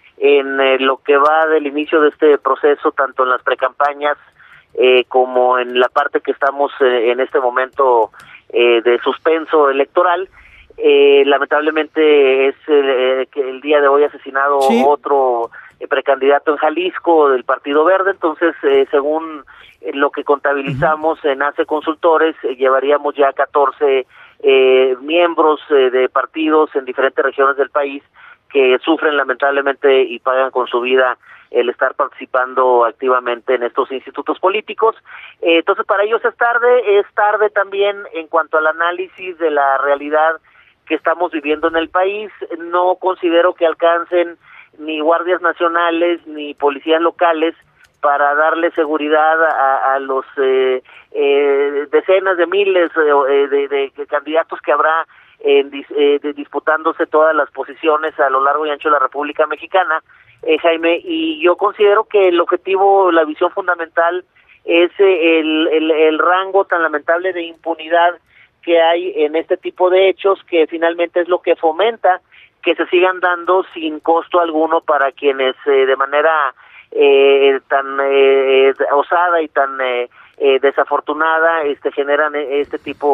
en eh, lo que va del inicio de este proceso, tanto en las precampañas eh, como en la parte que estamos eh, en este momento eh, de suspenso electoral. Eh, lamentablemente es eh, que el día de hoy asesinado sí. otro eh, precandidato en Jalisco del Partido Verde, entonces eh, según eh, lo que contabilizamos uh-huh. en A C E Consultores, eh, llevaríamos ya catorce eh, miembros eh, de partidos en diferentes regiones del país que sufren lamentablemente y pagan con su vida el estar participando activamente en estos institutos políticos. Eh, entonces para ellos es tarde, es tarde también en cuanto al análisis de la realidad que estamos viviendo en el país. No considero que alcancen ni guardias nacionales ni policías locales para darle seguridad a, a los eh, eh, decenas de miles eh, de, de, de candidatos que habrá en, eh, de, disputándose todas las posiciones a lo largo y ancho de la República Mexicana, eh, Jaime, y yo considero que el objetivo, la visión fundamental es eh, el, el, el rango tan lamentable de impunidad que hay en este tipo de hechos, que finalmente es lo que fomenta que se sigan dando sin costo alguno para quienes eh, de manera eh, tan eh, osada y tan eh, eh, desafortunada este generan este tipo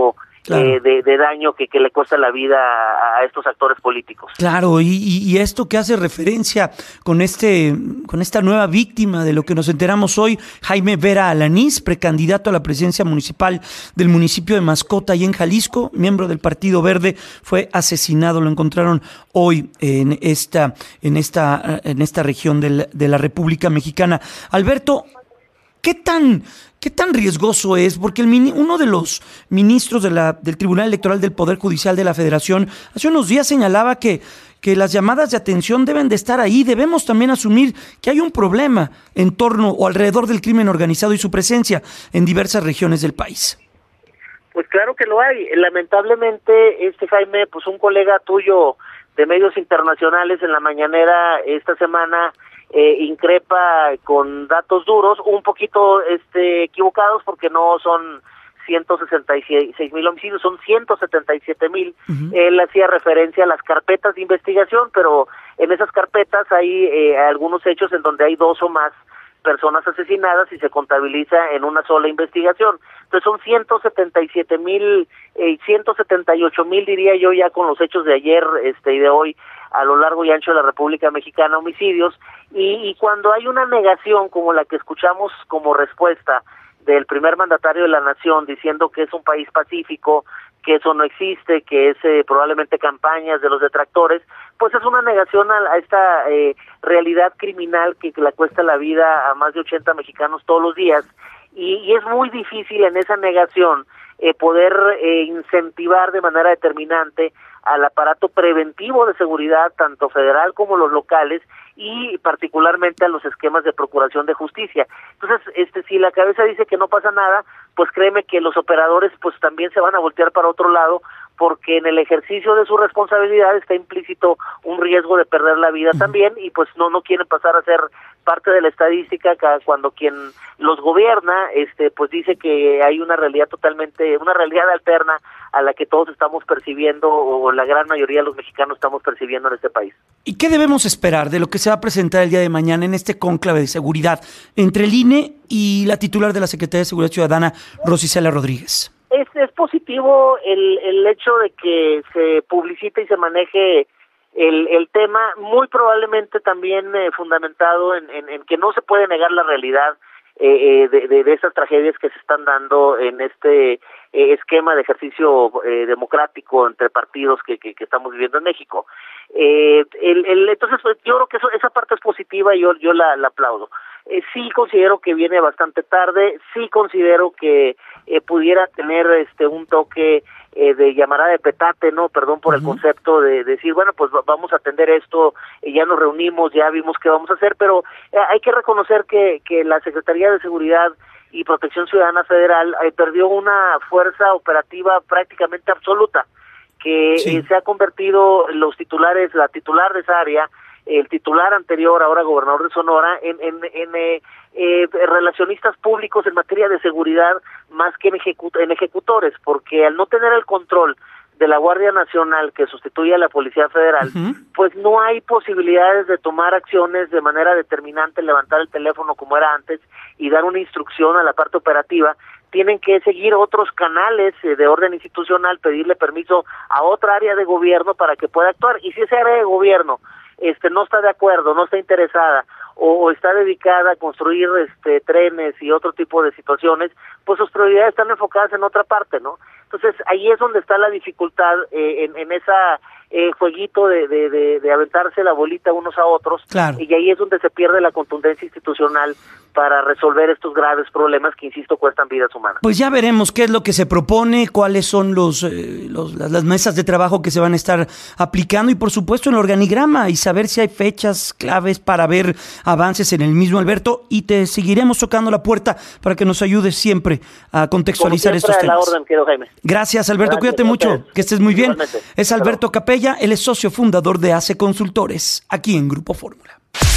Claro. eh, de, de daño que, que le cuesta la vida a, a estos actores políticos. Claro, y, y, y esto que hace referencia con este con esta nueva víctima de lo que nos enteramos hoy, Jaime Vera Alanís, precandidato a la presidencia municipal del municipio de Mascota y en Jalisco, miembro del Partido Verde, fue asesinado. Lo encontraron hoy en esta en esta en esta región de la, de la República Mexicana. Alberto, ¿qué tan ¿Qué tan riesgoso es? Porque el mini, uno de los ministros de la, del Tribunal Electoral del Poder Judicial de la Federación hace unos días señalaba que, que las llamadas de atención deben de estar ahí. Debemos también asumir que hay un problema en torno o alrededor del crimen organizado y su presencia en diversas regiones del país. Pues claro que lo hay. Lamentablemente, este Jaime, pues un colega tuyo de medios internacionales en la mañanera esta semana Eh, increpa con datos duros, un poquito este equivocados porque no son ciento sesenta y seis mil homicidios, son ciento setenta y siete mil. Uh-huh. Él hacía referencia a las carpetas de investigación, pero en esas carpetas hay eh, algunos hechos en donde hay dos o más personas asesinadas y se contabiliza en una sola investigación. Entonces son ciento setenta y siete mil, eh, ciento setenta y ocho mil diría yo ya con los hechos de ayer este y de hoy a lo largo y ancho de la República Mexicana, homicidios, y, y cuando hay una negación como la que escuchamos como respuesta del primer mandatario de la nación diciendo que es un país pacífico, que eso no existe, que es eh, probablemente campañas de los detractores, pues es una negación a, a esta eh, realidad criminal que, que le cuesta la vida a más de ochenta mexicanos todos los días, y, y es muy difícil en esa negación eh, poder eh, incentivar de manera determinante al aparato preventivo de seguridad, tanto federal como los locales, y particularmente a los esquemas de procuración de justicia. Entonces, este, si la cabeza dice que no pasa nada, pues créeme que los operadores pues también se van a voltear para otro lado, porque en el ejercicio de su responsabilidad está implícito un riesgo de perder la vida también, y pues no no quieren pasar a ser parte de la estadística cuando quien los gobierna este pues dice que hay una realidad totalmente, una realidad alterna a la que todos estamos percibiendo, o la gran mayoría de los mexicanos estamos percibiendo en este país. ¿Y qué debemos esperar de lo que se va a presentar el día de mañana en este cónclave de seguridad entre el I N E y la titular de la Secretaría de Seguridad Ciudadana, Rosa Isela Rodríguez? Es, es positivo el, el hecho de que se publicite y se maneje el, el tema, muy probablemente también eh, fundamentado en, en, en que no se puede negar la realidad eh, de, de, de esas tragedias que se están dando en este eh, esquema de ejercicio eh, democrático entre partidos que, que, que estamos viviendo en México. Eh, el, el, entonces, yo creo que eso, esa parte es positiva y yo, yo la, la aplaudo. Eh, sí considero que viene bastante tarde, sí considero que eh, pudiera tener este un toque eh, de llamarada de petate, no, perdón por uh-huh. el concepto de, de decir, bueno, pues vamos a atender esto, eh, ya nos reunimos, ya vimos qué vamos a hacer, pero eh, hay que reconocer que, que la Secretaría de Seguridad y Protección Ciudadana Federal eh, perdió una fuerza operativa prácticamente absoluta, que sí. eh, se ha convertido los titulares, la titular de esa área, el titular anterior, ahora gobernador de Sonora, en, en, en eh, eh, relacionistas públicos en materia de seguridad más que en, ejecut- en ejecutores, porque al no tener el control de la Guardia Nacional que sustituye a la Policía Federal, uh-huh. pues no hay posibilidades de tomar acciones de manera determinante, levantar el teléfono como era antes y dar una instrucción a la parte operativa. Tienen que seguir otros canales eh, de orden institucional, pedirle permiso a otra área de gobierno para que pueda actuar, y si esa área de gobierno este no está de acuerdo, no está interesada o, o está dedicada a construir este trenes y otro tipo de situaciones, pues sus prioridades están enfocadas en otra parte, ¿no? Entonces ahí es donde está la dificultad eh, en, en esa eh, jueguito de, de, de, de aventarse la bolita unos a otros, claro. Y ahí es donde se pierde la contundencia institucional para resolver estos graves problemas que, insisto, cuestan vidas humanas. Pues ya veremos qué es lo que se propone, cuáles son los, eh, los las, las mesas de trabajo que se van a estar aplicando y, por supuesto, el organigrama, y saber si hay fechas claves para ver avances en el mismo, Alberto, y te seguiremos tocando la puerta para que nos ayudes siempre a contextualizar Como siempre, estos temas. A la orden, querido Jaime. Gracias, Alberto, Gracias, cuídate mucho, ustedes. Que estés muy bien. Igualmente. Es Alberto Capella, él es socio fundador de ACE Consultores, aquí en Grupo Fórmula.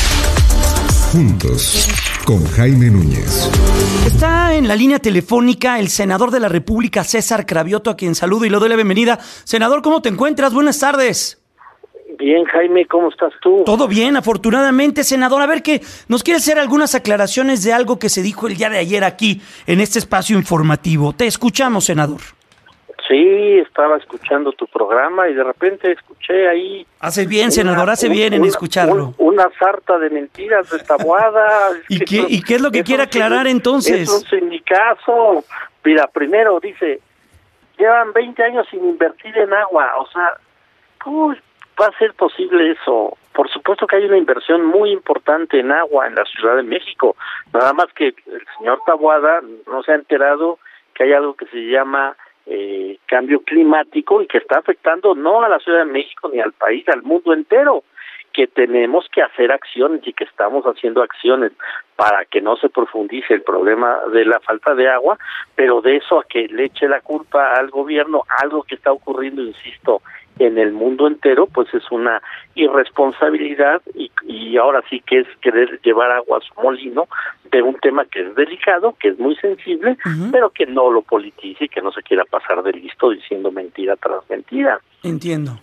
Juntos, con Jaime Núñez. Está en la línea telefónica el senador de la República, César Cravioto, a quien saludo y le doy la bienvenida. Senador, ¿cómo te encuentras? Buenas tardes. Bien, Jaime, ¿cómo estás tú? Todo bien, afortunadamente, senador. A ver, que nos quiere hacer algunas aclaraciones de algo que se dijo el día de ayer aquí, en este espacio informativo. Te escuchamos, senador. Sí, estaba escuchando tu programa y de repente escuché ahí... Hace bien, senador, hace bien en una, escucharlo. Un, una sarta de mentiras de Taboada. ¿Y, qué, ¿Y qué es lo que quiere aclarar entonces? Es un sindicazo. Mira, primero dice, llevan veinte años sin invertir en agua. O sea, ¿cómo va a ser posible eso? Por supuesto que hay una inversión muy importante en agua en la Ciudad de México. Nada más que el señor Taboada no se ha enterado que hay algo que se llama... Eh, cambio climático y que está afectando no a la Ciudad de México ni al país, al mundo entero, que tenemos que hacer acciones y que estamos haciendo acciones para que no se profundice el problema de la falta de agua, pero de eso a que le eche la culpa al gobierno, algo que está ocurriendo, insisto, en el mundo entero, pues es una irresponsabilidad y, y ahora sí que es querer llevar agua a su molino de un tema que es delicado, que es muy sensible, uh-huh. pero que no lo politice y que no se quiera pasar de listo diciendo mentira tras mentira. Entiendo.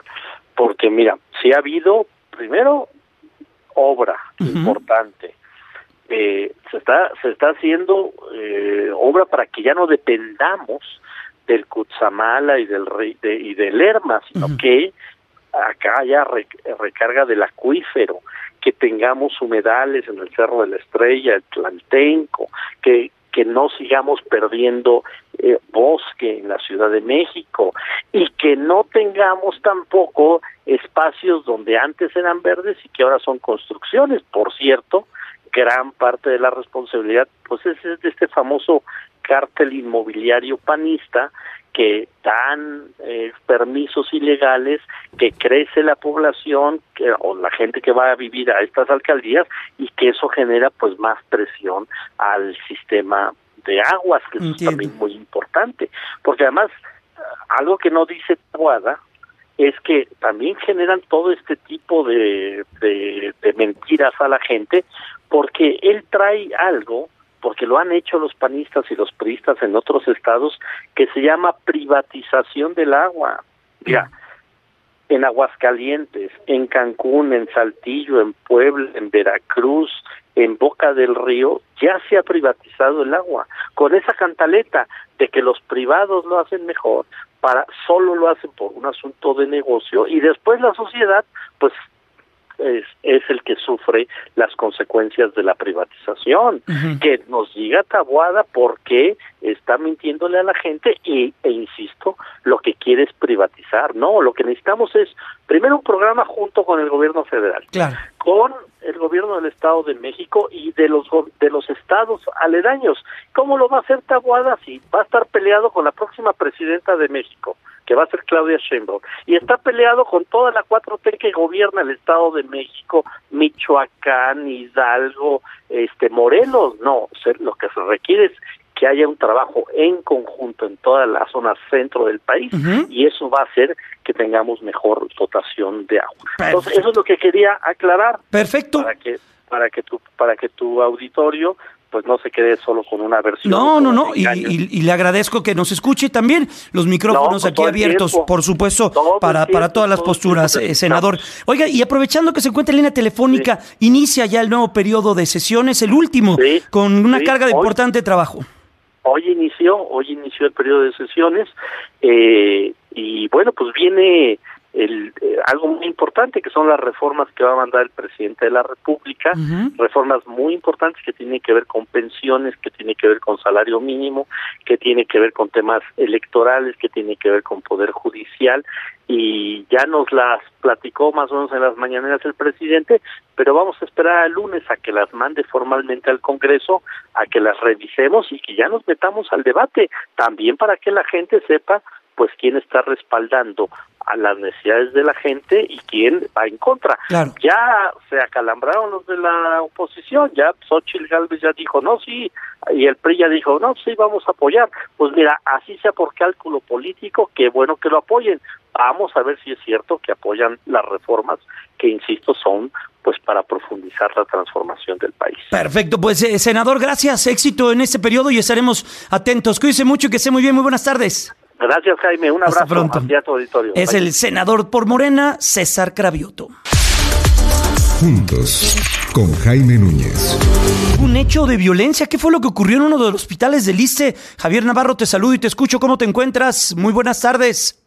Porque mira, sí ha habido, primero, obra uh-huh. importante. Eh, se está se está haciendo eh, obra para que ya no dependamos del Cutzamala y del Rey de, y del Lerma, sino uh-huh. que acá haya re, recarga del acuífero, que tengamos humedales en el Cerro de la Estrella, el Tlaltenco, que que no sigamos perdiendo eh, bosque en la Ciudad de México y que no tengamos tampoco espacios donde antes eran verdes y que ahora son construcciones. Por cierto, gran parte de la responsabilidad pues es de este famoso cártel inmobiliario panista que dan eh, permisos ilegales, que crece la población que, o la gente que va a vivir a estas alcaldías y que eso genera pues más presión al sistema de aguas, que Entiendo. Es también muy importante, porque además algo que no dice Taboada es que también generan todo este tipo de, de, de mentiras a la gente, porque él trae algo, porque lo han hecho los panistas y los priistas en otros estados, que se llama privatización del agua. Mira, en Aguascalientes, en Cancún, en Saltillo, en Puebla, en Veracruz, en Boca del Río, ya se ha privatizado el agua, con esa cantaleta de que los privados lo hacen mejor, para solo lo hacen por un asunto de negocio, y después la sociedad, pues, Es, es el que sufre las consecuencias de la privatización. Uh-huh. Que nos diga Taboada por qué está mintiéndole a la gente y, e insisto, lo que quiere es privatizar. No, lo que necesitamos es primero un programa junto con el gobierno federal, claro. con el gobierno del Estado de México y de los de los estados aledaños. ¿Cómo lo va a hacer Taboada si va a estar peleado con la próxima presidenta de México, que va a ser Claudia Sheinbaum, y está peleado con toda la cuatro T que gobierna el Estado de México, Michoacán, Hidalgo, este Morelos? No, lo que se requiere es que haya un trabajo en conjunto en toda la zona centro del país, uh-huh. y eso va a hacer que tengamos mejor dotación de agua. Perfecto. Entonces, eso es lo que quería aclarar. Perfecto. Para que para que tu para que tu auditorio pues no se quede solo con una versión. No, no, no, y, y, y le agradezco que nos escuche también, los micrófonos no, aquí abiertos, tiempo. Por supuesto, todo para, tiempo, para todas las posturas, eh, senador. Oiga, y aprovechando que se encuentra en línea telefónica, sí. inicia ya el nuevo periodo de sesiones, el último, sí. con una sí. carga de hoy, importante trabajo. Hoy inició, hoy inició el periodo de sesiones, eh, y bueno, pues viene el eh, algo muy importante, que son las reformas que va a mandar el presidente de la República, uh-huh. reformas muy importantes que tienen que ver con pensiones, que tienen que ver con salario mínimo, que tienen que ver con temas electorales, que tienen que ver con poder judicial, y ya nos las platicó más o menos en las mañaneras el presidente, pero vamos a esperar al lunes a que las mande formalmente al Congreso, a que las revisemos y que ya nos metamos al debate, también para que la gente sepa pues quién está respaldando a las necesidades de la gente y quién va en contra. Claro. Ya se acalambraron los de la oposición, ya Xóchitl Gálvez ya dijo no, sí, y el P R I ya dijo no, sí, vamos a apoyar. Pues mira, así sea por cálculo político, qué bueno que lo apoyen. Vamos a ver si es cierto que apoyan las reformas que, insisto, son pues para profundizar la transformación del país. Perfecto, pues eh, senador, gracias, éxito en este periodo y estaremos atentos. Cuídese mucho y que esté muy bien, muy buenas tardes. Gracias, Jaime. Un abrazo. Hasta pronto. A tu auditorio. Es Bye. El senador por Morena, César Cravioto. Juntos, con Jaime Núñez. Un hecho de violencia. ¿Qué fue lo que ocurrió en uno de los hospitales del ISSSTE? Javier Navarro, te saludo y te escucho. ¿Cómo te encuentras? Muy buenas tardes.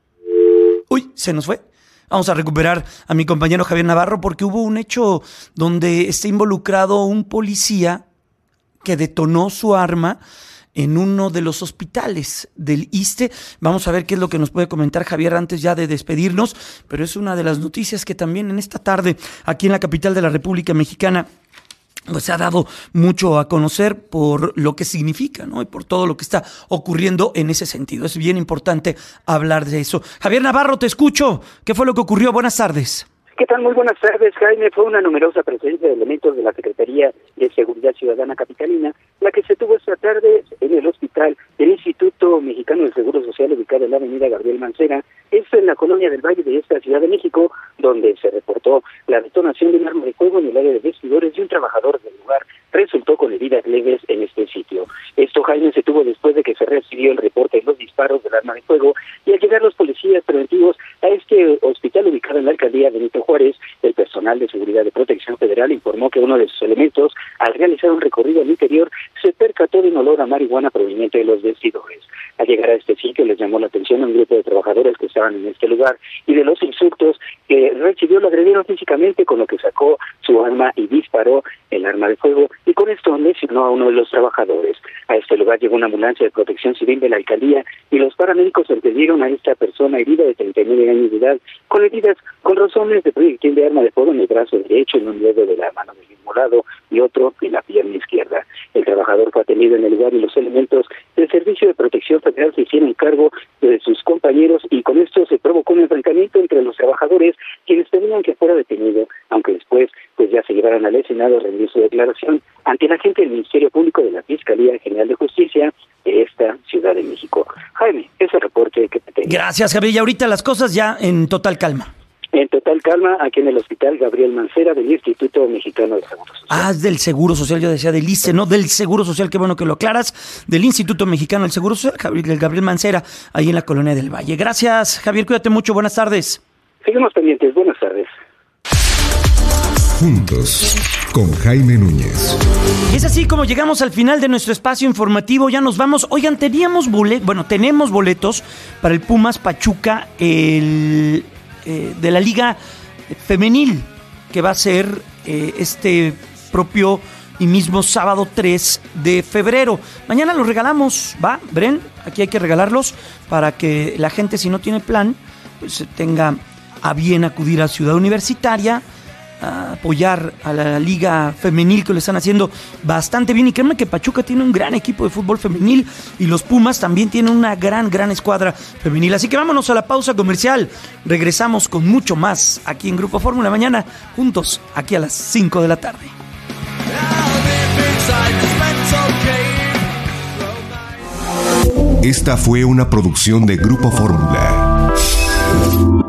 Uy, se nos fue. Vamos a recuperar a mi compañero Javier Navarro porque hubo un hecho donde está involucrado un policía que detonó su arma en uno de los hospitales del ISSSTE. Vamos a ver qué es lo que nos puede comentar Javier antes ya de despedirnos, pero es una de las noticias que también en esta tarde, aquí en la capital de la República Mexicana, pues se ha dado mucho a conocer por lo que significa, ¿no? Y por todo lo que está ocurriendo en ese sentido. Es bien importante hablar de eso. Javier Navarro, te escucho. ¿Qué fue lo que ocurrió? Buenas tardes. ¿Qué tal? Muy buenas tardes, Jaime. Fue una numerosa presencia de elementos de la Secretaría de Seguridad Ciudadana Capitalina la que se tuvo esta tarde en el hospital del Instituto Mexicano del Seguro Social, ubicado en la avenida Gabriel Mancera, esto en la colonia del Valle de esta Ciudad de México, donde se reportó la detonación de un arma de fuego en el área de vestidores y un trabajador del lugar resultó con heridas leves en este sitio. Esto, Jaime, se tuvo después de que se recibió el reporte de los disparos del arma de fuego y al llegar los policías preventivos a este hospital ubicado en la alcaldía Benito Juárez, el personal de seguridad de Protección Federal informó que uno de sus elementos, al realizar un recorrido al interior, se percató de un olor a marihuana proveniente de los vestidores. Al llegar a este sitio les llamó la atención a un grupo de trabajadores que estaban en este lugar y de los insultos que recibió lo agredieron físicamente, con lo que sacó su arma y disparó el arma de fuego y con esto lesionó a uno de los trabajadores. A este lugar llegó una ambulancia de Protección Civil de la alcaldía y los paramédicos atendieron a esta persona herida de treinta y nueve años de edad con heridas con razones de proyectil de arma de fuego en el brazo derecho, en un dedo de la mano del mismo lado y otro en la pierna izquierda. El trabajador fue atendido en el lugar y los elementos del Servicio de Protección Federal se hicieron cargo de sus compañeros y con esto se provocó un enfrentamiento entre los trabajadores, quienes pedían que fuera detenido, aunque después pues ya se llevaron al escenario a rendir su declaración ante la gente del Ministerio Público de la Fiscalía General de Justicia de esta Ciudad de México. Jaime, ese reporte que te tengo. Gracias, Javier. Y ahorita las cosas ya en total calma. En total calma, aquí en el Hospital Gabriel Mancera del Instituto Mexicano del Seguro Social. Ah, es del Seguro Social, yo decía del ISSSTE, no del Seguro Social, qué bueno que lo aclaras, del Instituto Mexicano del Seguro Social, Gabriel, Gabriel Mancera, ahí en la Colonia del Valle. Gracias, Javier, cuídate mucho, buenas tardes. Seguimos pendientes, buenas tardes. Juntos, con Jaime Núñez. Y es así como llegamos al final de nuestro espacio informativo, ya nos vamos. Oigan, teníamos boletos, bueno, tenemos boletos para el Pumas Pachuca, el... Eh, de la Liga Femenil, que va a ser eh, este propio y mismo sábado tres de febrero. Mañana los regalamos, ¿va, Bren? Aquí hay que regalarlos para que la gente, si no tiene plan, pues tenga a bien acudir a Ciudad Universitaria, a apoyar a la Liga Femenil, que lo están haciendo bastante bien. Y créanme que Pachuca tiene un gran equipo de fútbol femenil y los Pumas también tienen una gran, gran escuadra femenil. Así que vámonos a la pausa comercial. Regresamos con mucho más aquí en Grupo Fórmula mañana, juntos, aquí a las cinco de la tarde. Esta fue una producción de Grupo Fórmula.